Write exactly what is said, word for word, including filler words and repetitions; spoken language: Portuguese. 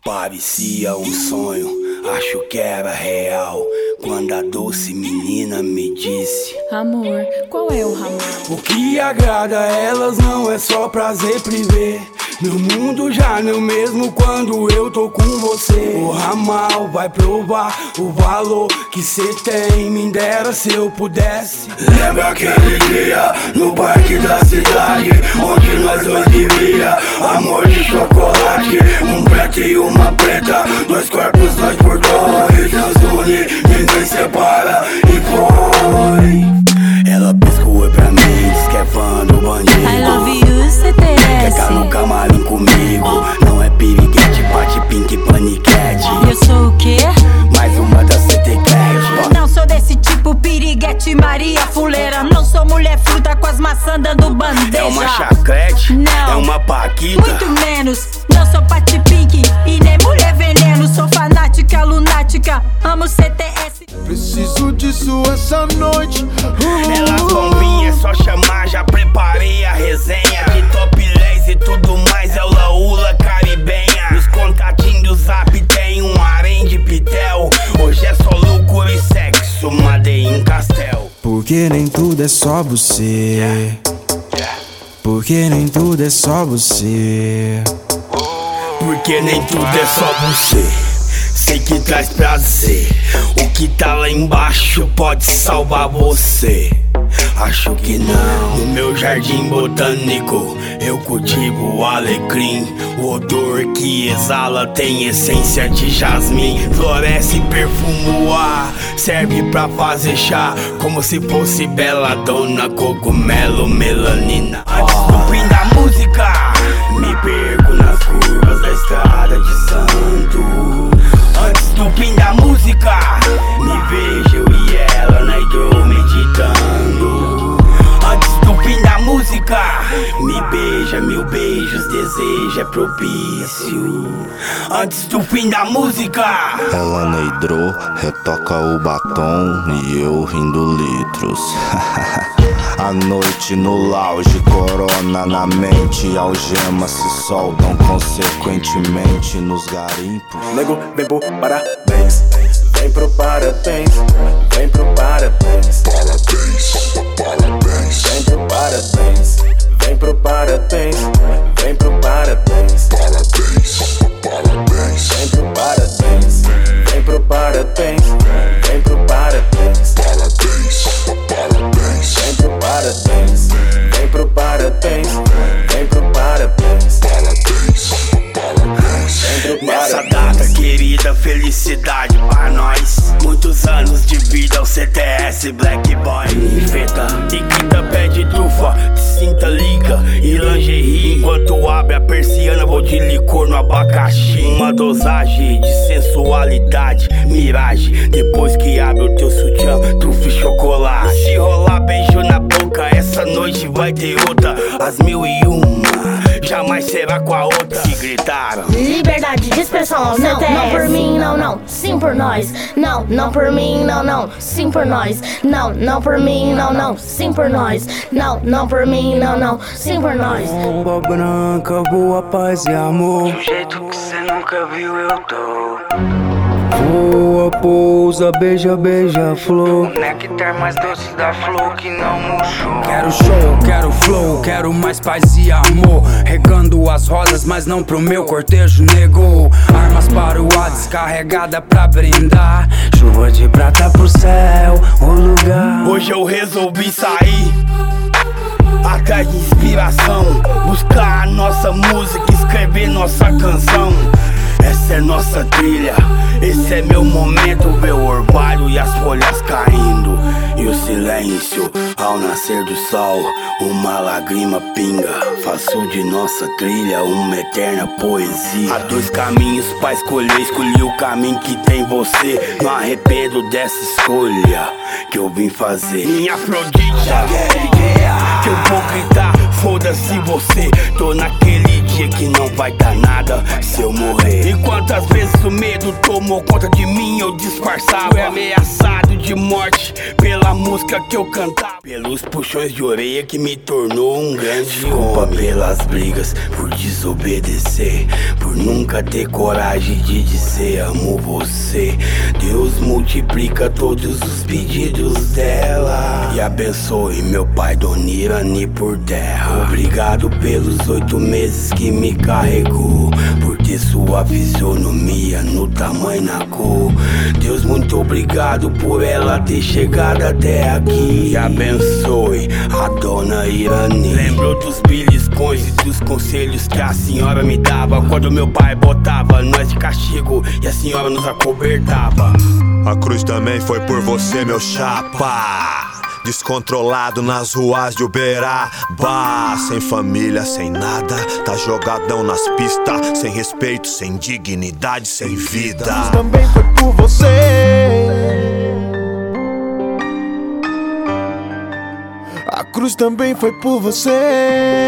Parecia um sonho, acho que era real, quando a doce menina me disse: amor, qual é o ramal? O que agrada a elas não é só prazer priver. Meu mundo já não é o mesmo quando eu tô com você. O ramal vai provar o valor que cê tem. Me dera se eu pudesse. Lembra aquele dia no parque da cidade, onde nós dois vivia amor de chocolate. Um preto e uma preta, dois corpos, nós por dois. Deus une, ninguém separa. E foi. Ela piscou pra mim, diz que é fã do bandido. I love you, C T S. Quer tá no camarim comigo. Não é piriguete, bate pink, paniquete. Eu sou o quê? Mais uma da C T Cat. Não sou desse tipo piriguete, Maria Fuleira. Não sou mulher fruta com as maçãs dando bandeja. É uma chaclete? Não. É uma paquita? Muito menos. Não sou pati pink e nem mulher veneno. Sou fanática, lunática, amo C T S. Preciso disso essa noite. uh, Elas vão vir, é só chamar. Já preparei a resenha de topless e tudo mais. É o Laula caribenha. Nos contatinhos do zap tem um harém de pitel. Hoje é só loucura e sexo, Madei em Castel. Porque nem tudo é só você. Porque nem tudo é só você. Porque nem tudo é só você. Sei que traz prazer. O que tá lá embaixo pode salvar você. Acho que não. No meu jardim botânico eu cultivo o alecrim. O odor que exala tem essência de jasmim. Floresce e perfuma o ar. Serve pra fazer chá, como se fosse beladona, cogumelo, melanina. Antes do fim da música, me perco nas curvas da estrada de Santo. Antes do fim da música, me vejo eu e ela na hidro meditando. Antes do fim da música, me beija, mil beijos, desejo é propício. Antes do fim da música, ela na hidro, retoca o batom e eu rindo litros. À noite no lounge, corona na mente, algemas se soltam consequentemente nos garimpos. Nego, vem pro parabéns, vem pro parabéns, vem pro parabéns. Parabéns, parabéns. Vem pro parabéns, vem pro parabéns, vem pro parabéns. Parabéns, parabéns. Vem pro parabéns, vem pro parabéns, vem pro parabéns. Parabéns, parabéns. Vem pro parabéns, vem pro parabéns, vem pro parabéns. Parabéns, parabéns. Vem pro nessa parabéns. data querida, felicidade pra nós. Muitos anos de vida, o C T S Black Boy. Infeta e quinta pé de trufa, cinta liga e lingerie. Enquanto abre a persiana, vou de licor no abacaxi. Uma dosagem de sensualidade, miragem. Depois que abre o teu sutiã, trufa e chocolate. Se rolar beijo na boca, essa noite vai ter outra. As mil e uma, jamais será com a outra. Se gritaram liberdade de expressão, não, não por mim, não, não, sim por nós. Não, não por mim, não, não, sim por nós. Não, não por mim, não, não, sim por nós. Não, não por mim, não, não, sim por nós. bomba branca, boa paz e amor. Do jeito que cê nunca viu eu tô. Voa, pousa, beija, beija, flor. Nectar mais doce da flor que não murchou. Quero show, quero flow, quero mais paz e amor. Regando as rosas, mas não pro meu cortejo negou. Armas para o ar, descarregada pra brindar. Chuva de prata pro céu, o lugar. Hoje eu resolvi sair atrás de inspiração, buscar a nossa música, escrever nossa canção. Essa é nossa trilha, esse é meu momento. Ver o orvalho e as folhas caindo, e o silêncio ao nascer do sol. Uma lágrima pinga, faço de nossa trilha uma eterna poesia. Há dois caminhos pra escolher, escolhi o caminho que tem você. Não arrependo dessa escolha que eu vim fazer. Minha Afrodite, que eu vou gritar, foda-se você. Tô naquele dia que não vai dar nada se eu morrer. E quantas vezes o medo tomou conta de mim, eu disfarçava. Fui ameaçado de morte pela música que eu cantava, pelos puxões de orelha que me tornou um grande Desculpa homem. Pelas brigas, por desobedecer, por nunca ter coragem de dizer amo você. Deus multiplica todos os pedidos dela e abençoe meu pai Dona Irani por terra. Obrigado pelos oito meses que me carregou, por ter sua fisionomia no tamanho na cor. Deus, muito obrigado por ela ter chegado até aqui. E abençoe a Dona Irani. Lembro dos beliscões e dos conselhos que a senhora me dava quando meu pai botava nós de castigo e a senhora nos acobertava. A cruz também foi por você, meu chapa. Descontrolado nas ruas de Uberaba, sem família, sem nada, tá jogadão nas pistas, sem respeito, sem dignidade, sem vida. A cruz também foi por você. A cruz também foi por você.